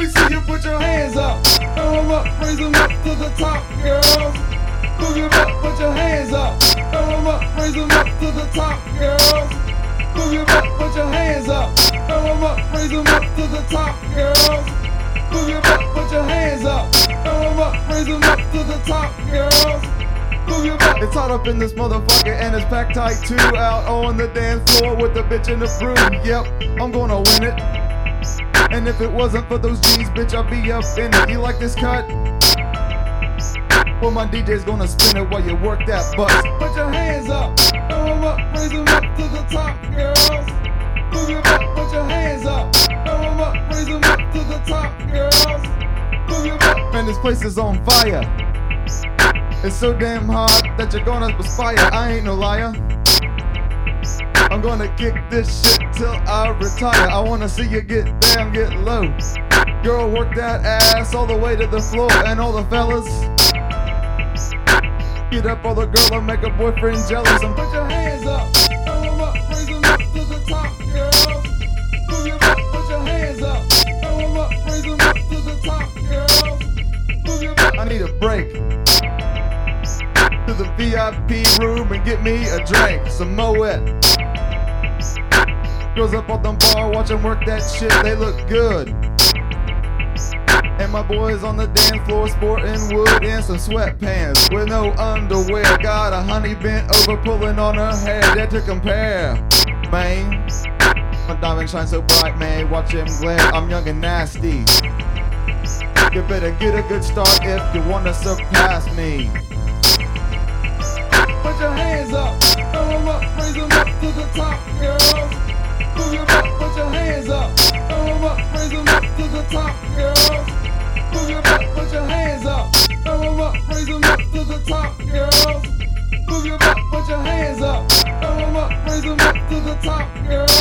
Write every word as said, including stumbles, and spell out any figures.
me see you put your hands up. Throw 'em up, raise 'em up to the top, girls. Move your butt, put your hands up. Throw 'em up, raise 'em up to the top, girls. Move your butt, put your hands up. Throw 'em up, raise 'em up to the top, girls. Move your butt, put your hands up. Throw 'em up, raise 'em up to the top, girls. Move your butt. It's hot up in this motherfucker and it's packed tight too. Out on the dance floor with the bitch in the broom. Yep, I'm gonna win it. And if it wasn't for those G's, bitch, I'd be up in it. You like this cut? Well, my D J's gonna spin it while you work that bus. Put your hands up, throw 'em up, raise 'em up to the top, girls. Move your butt, put your hands up, throw 'em up, raise 'em up to the top, girls. Move your butt. Man, this place is on fire. It's so damn hot that you're gonna perspire. I ain't no liar. I'm gonna kick this shit till I retire. I wanna see you get down, get low. Girl, work that ass all the way to the floor. And all the fellas, get up all the girl and make a boyfriend jealous. And put your hands up, throw 'em up, raise 'em up to the top, girls. Move your butt, put your hands up, throw 'em up, raise 'em up to the top, girls. Move your butt. I need a break. To the V I P room and get me a drink, some Moet. Girls up on the bar, watch them work that shit, they look good. And my boys on the dance floor sporting wood and some sweatpants with no underwear. Got a honey bent over pulling on her hair, there to compare, man. My diamond shines so bright, man, watch him glare. I'm young and nasty. You better get a good start if you wanna surpass me. Put your hands up, throw 'em up, raise 'em up to the top, girls. Move your butt, put your hands up, throw 'em up, raise 'em up to the top, girls. Move your butt, put your hands up, throw 'em up, raise 'em up to the top, girls. Move your butt, put your hands up, throw 'em up, raise 'em up to the top, girls.